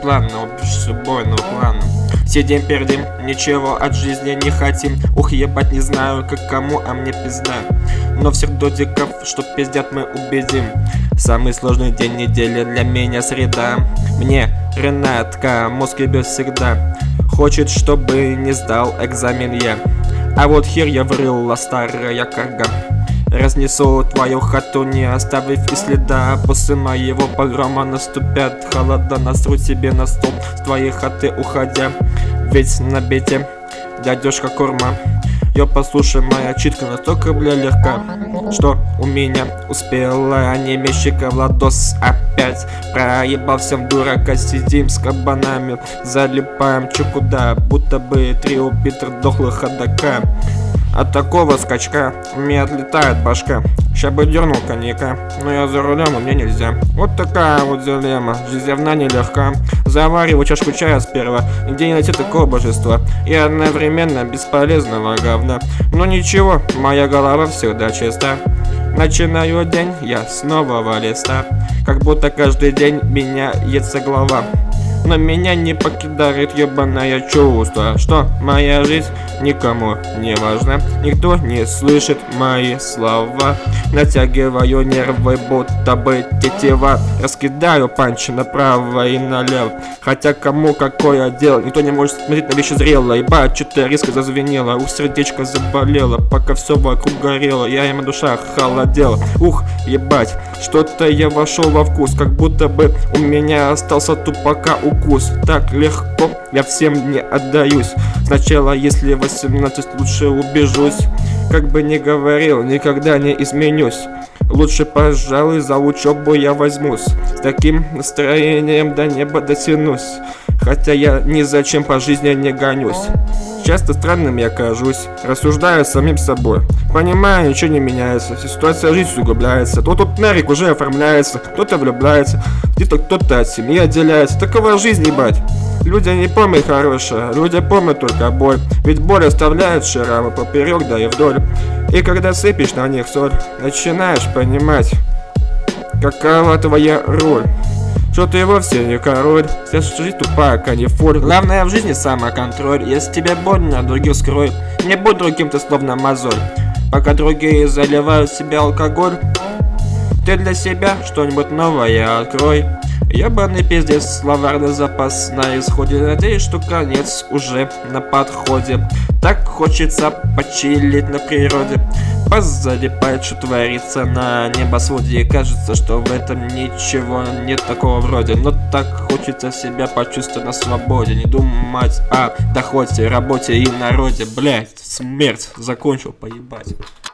плана, убежишь убойного плана. Сидим, пердим, ничего от жизни не хотим. Ух, ебать, не знаю, как кому, а мне пизда. Но всех додиков, что пиздят, мы убедим. Самый сложный день недели для меня среда. Мне Ренатка мозг ебет всегда. Хочет, чтобы не сдал экзамен я. А вот хер я врыла, старая карга. Разнесу твою хату, не оставив и следа. После моего погрома наступят холода. Насру тебе на стол с твоей хаты уходя. Ведь на бете дядюшка Корма. Ё, послушай, моя читка настолько, бля, легка, что у меня успела немещика Владос опять. Проебал всем дурака, сидим с кабанами, залипаем чё куда, будто бы 3 убитых дохлых ходока. От такого скачка у меня отлетает башка. Ща бы дернул коньяка, но я за рулем, и мне нельзя. Вот такая вот дилемма, жизнь явно нелегка. Завариваю чашку чая сперва, нигде не найти такого божества и одновременно бесполезного говна. Но ничего, моя голова всегда чиста. Начинаю день я с нового листа, как будто каждый день меняется глава. Но меня не покидает ебаное чувство, что моя жизнь никому не важна. Никто не слышит мои слова. Натягиваю нервы, будто бы тетива. Раскидаю панчи направо и налево. Хотя кому какое дело, никто не может смотреть на вещи зрело. Ебать, что-то резко зазвенело, ух, сердечко заболело. Пока все вокруг горело, моя душа холодела. Ух, ебать, что-то я вошел во вкус, как будто бы у меня остался тупака укус. Так легко я всем не отдаюсь. Сначала, если 18, лучше убежусь. Как бы ни говорил, никогда не изменюсь. Лучше, пожалуй, за учебу я возьмусь. С таким настроением до неба дотянусь. Хотя я ни зачем по жизни не гонюсь. Часто странным я кажусь, рассуждаю самим собой. Понимаю, ничего не меняется, ситуация жизни усугубляется. То тут нарик уже оформляется, кто-то влюбляется, где-то кто-то от семьи отделяется. Такова жизнь, ебать. Люди не помнят хорошее, люди помнят только боль. Ведь боль оставляет шрамы поперек, да и вдоль. И когда сыпешь на них соль, начинаешь понимать, какова твоя роль. Что ты вовсе не король, вся жизнь тупая, канифоль. Главное в жизни самоконтроль. Если тебе больно, других скрой. Не будь другим, ты словно мозоль. Пока другие заливают в себя алкоголь, ты для себя что-нибудь новое открой. Ебаный пиздец, словарный запас на исходе. Надеюсь, что конец уже на подходе. Так хочется почилить на природе, позалипать, что творится на небосводе. И кажется, что в этом ничего нет такого вроде. Но так хочется себя почувствовать на свободе. Не думать о доходе, работе и народе. Блять, смерть, закончил, поебать.